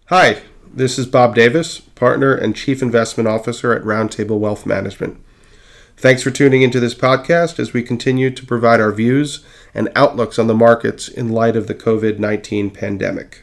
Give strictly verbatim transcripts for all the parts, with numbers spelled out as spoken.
Hi, this is Bob Davis, Partner and Chief Investment Officer at Roundtable Wealth Management. Thanks for tuning into this podcast as we continue to provide our views and outlooks on the markets in light of the covid nineteen pandemic.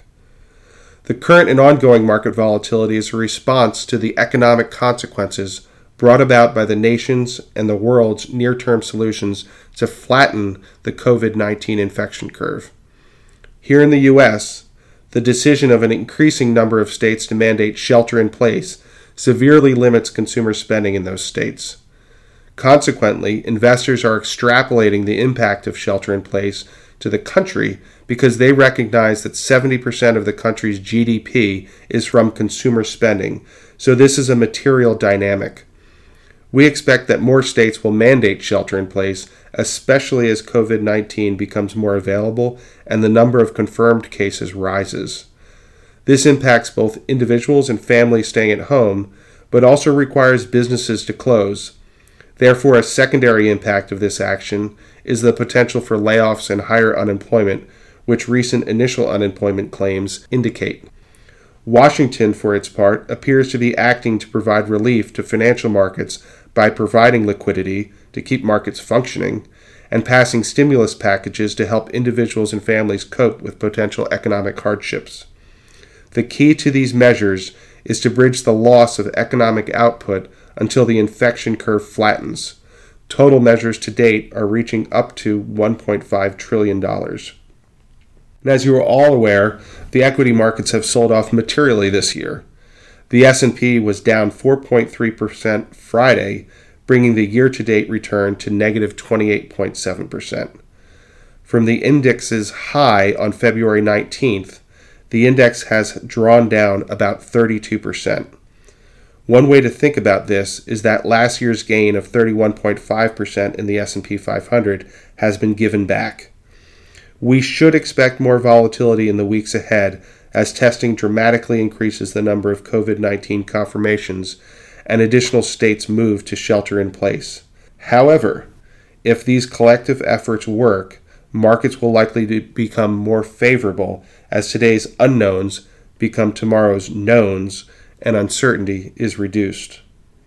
The current and ongoing market volatility is a response to the economic consequences brought about by the nation's and the world's near-term solutions to flatten the covid nineteen infection curve. Here in the U S, the decision of an increasing number of states to mandate shelter in place severely limits consumer spending in those states. Consequently, investors are extrapolating the impact of shelter in place to the country because they recognize that seventy percent of the country's G D P is from consumer spending, so this is a material dynamic. We expect that more states will mandate shelter in place, especially as covid nineteen becomes more available and the number of confirmed cases rises. This impacts both individuals and families staying at home, but also requires businesses to close. Therefore, a secondary impact of this action is the potential for layoffs and higher unemployment, which recent initial unemployment claims indicate. Washington, for its part, appears to be acting to provide relief to financial markets by providing liquidity to keep markets functioning and passing stimulus packages to help individuals and families cope with potential economic hardships. The key to these measures is to bridge the loss of economic output until the infection curve flattens. Total measures to date are reaching up to one point five trillion dollars. And as you are all aware, the equity markets have sold off materially this year. The S and P was down four point three percent Friday, bringing the year-to-date return to negative twenty-eight point seven percent. From the index's high on February nineteenth, the index has drawn down about thirty-two percent. One way to think about this is that last year's gain of thirty-one point five percent in the S and P five hundred has been given back. We should expect more volatility in the weeks ahead as testing dramatically increases the number of covid nineteen confirmations and additional states move to shelter in place. However, if these collective efforts work, markets will likely become more favorable as today's unknowns become tomorrow's knowns and uncertainty is reduced.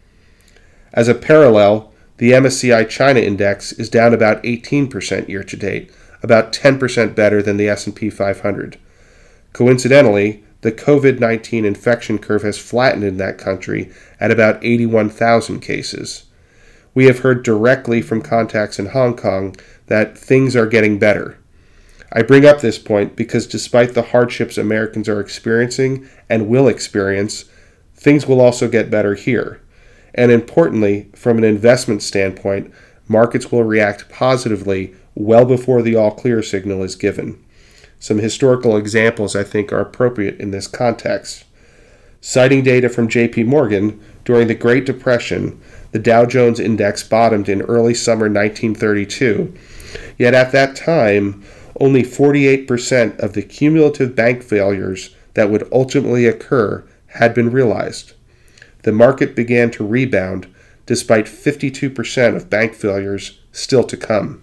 As a parallel, the M S C I China Index is down about eighteen percent year to date, about ten percent better than the S and P five hundred. Coincidentally, the covid nineteen infection curve has flattened in that country at about eighty-one thousand cases. We have heard directly from contacts in Hong Kong that things are getting better. I bring up this point because despite the hardships Americans are experiencing and will experience, things will also get better here. And importantly, from an investment standpoint, markets will react positively well before the all-clear signal is given. Some historical examples I think are appropriate in this context. Citing data from J P Morgan, during the Great Depression, the Dow Jones Index bottomed in early summer nineteen thirty-two, yet at that time, only forty-eight percent of the cumulative bank failures that would ultimately occur had been realized. The market began to rebound despite fifty-two percent of bank failures still to come.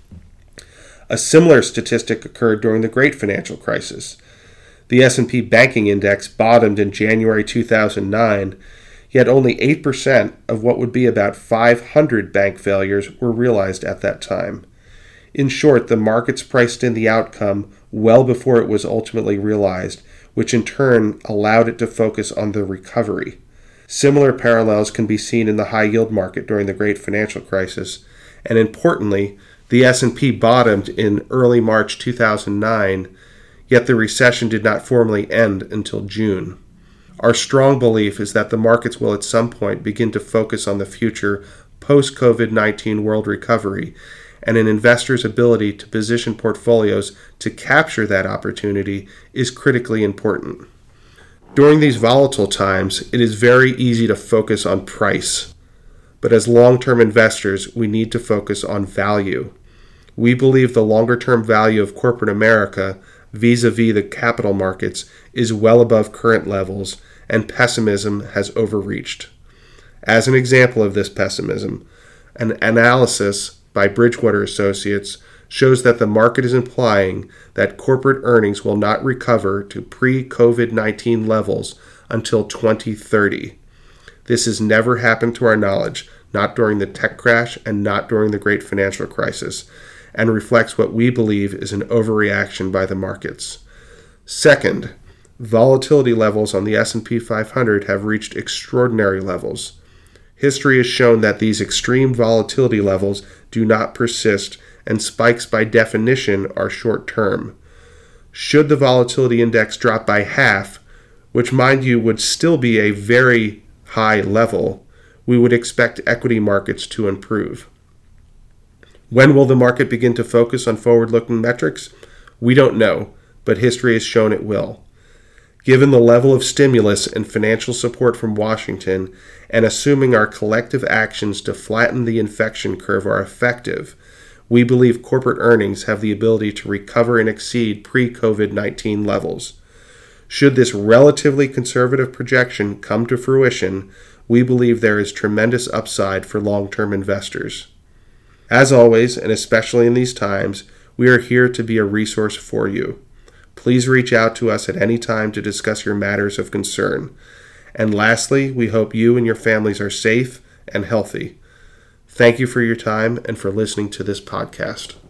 A similar statistic occurred during the Great Financial Crisis. The S and P Banking Index bottomed in January two thousand nine, yet only eight percent of what would be about five hundred bank failures were realized at that time. In short, the markets priced in the outcome well before it was ultimately realized, which in turn allowed it to focus on the recovery. Similar parallels can be seen in the high-yield market during the Great Financial Crisis, and importantly, the S and P bottomed in early March two thousand nine, yet the recession did not formally end until June. Our strong belief is that the markets will at some point begin to focus on the future post-covid nineteen world recovery, and an investor's ability to position portfolios to capture that opportunity is critically important. During these volatile times, it is very easy to focus on price. But as long-term investors, we need to focus on value. We believe the longer-term value of corporate America vis-a-vis the capital markets is well above current levels, and pessimism has overreached. As an example of this pessimism, an analysis by Bridgewater Associates shows that the market is implying that corporate earnings will not recover to pre-COVID nineteen levels until twenty thirty. This has never happened to our knowledge, not during the tech crash and not during the great financial crisis, and reflects what we believe is an overreaction by the markets. Second, volatility levels on the S and P five hundred have reached extraordinary levels. History has shown that these extreme volatility levels do not persist, and spikes by definition are short-term. Should the volatility index drop by half, which mind you would still be a very high level, we would expect equity markets to improve. When will the market begin to focus on forward-looking metrics? We don't know, but history has shown it will. Given the level of stimulus and financial support from Washington, and assuming our collective actions to flatten the infection curve are effective, we believe corporate earnings have the ability to recover and exceed pre-COVID nineteen levels. Should this relatively conservative projection come to fruition, we believe there is tremendous upside for long-term investors. As always, and especially in these times, we are here to be a resource for you. Please reach out to us at any time to discuss your matters of concern. And lastly, we hope you and your families are safe and healthy. Thank you for your time and for listening to this podcast.